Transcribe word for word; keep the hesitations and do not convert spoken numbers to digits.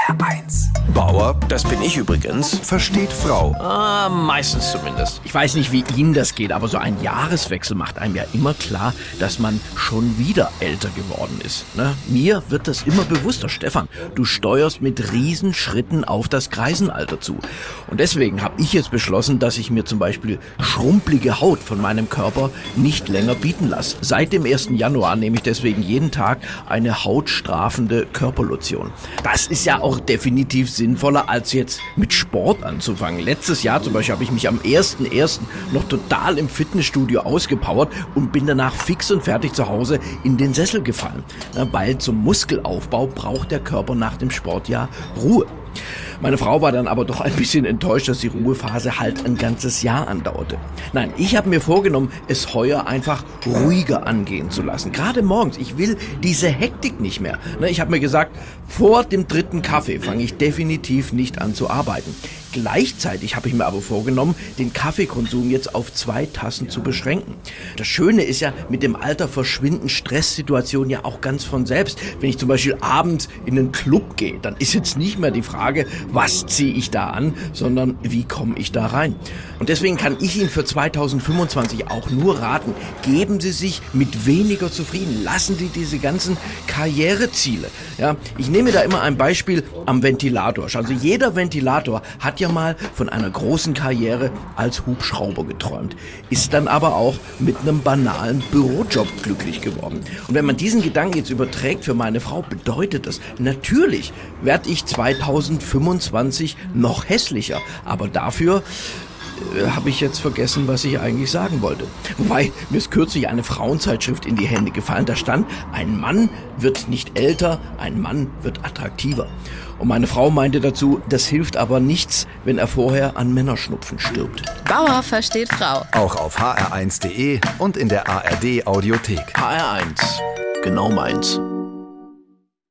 R eins. Bauer, das bin ich übrigens, versteht Frau. Ah, meistens zumindest. Ich weiß nicht, wie Ihnen das geht, aber so ein Jahreswechsel macht einem ja immer klar, dass man schon wieder älter geworden ist. Ne? Mir wird das immer bewusster. Stefan, du steuerst mit Riesenschritten auf das Greisenalter zu. Und deswegen habe ich jetzt beschlossen, dass ich mir zum Beispiel schrumpelige Haut von meinem Körper nicht länger bieten lasse. Seit dem ersten Januar nehme ich deswegen jeden Tag eine hautstrafende Körperlotion. Das ist ja auch definitiv sinnvoller, als jetzt mit Sport anzufangen. Letztes Jahr zum Beispiel habe ich mich am ersten ersten noch total im Fitnessstudio ausgepowert und bin danach fix und fertig zu Hause in den Sessel gefallen. Na, weil zum Muskelaufbau braucht der Körper nach dem Sport ja Ruhe. Meine Frau war dann aber doch ein bisschen enttäuscht, dass die Ruhephase halt ein ganzes Jahr andauerte. Nein, ich habe mir vorgenommen, es heuer einfach ruhiger angehen zu lassen. Gerade morgens. Ich will diese Hektik nicht mehr. Ich habe mir gesagt, vor dem dritten Kaffee fange ich definitiv nicht an zu arbeiten. Gleichzeitig habe ich mir aber vorgenommen, den Kaffeekonsum jetzt auf zwei Tassen zu beschränken. Das Schöne ist ja, mit dem Alter verschwinden Stresssituationen ja auch ganz von selbst. Wenn ich zum Beispiel abends in einen Club gehe, dann ist jetzt nicht mehr die Frage, was ziehe ich da an, sondern wie komme ich da rein. Und deswegen kann ich Ihnen für zweitausendfünfundzwanzig auch nur raten, geben Sie sich mit weniger zufrieden. Lassen Sie diese ganzen Karriereziele. Ja, ich nehme da immer ein Beispiel am Ventilator. Also jeder Ventilator hat ja mal von einer großen Karriere als Hubschrauber geträumt, ist dann aber auch mit einem banalen Bürojob glücklich geworden. Und wenn man diesen Gedanken jetzt überträgt für meine Frau, bedeutet das, natürlich werde ich zweitausendfünfundzwanzig noch hässlicher, aber dafür äh, habe ich jetzt vergessen, was ich eigentlich sagen wollte. Wobei, mir ist kürzlich eine Frauenzeitschrift in die Hände gefallen, da stand, ein Mann wird nicht älter, ein Mann wird attraktiver. Und meine Frau meinte dazu, das hilft aber nichts, wenn er vorher an Männerschnupfen stirbt. Bauer versteht Frau. Auch auf h r eins punkt d e und in der A R D Audiothek. H R eins, genau meins.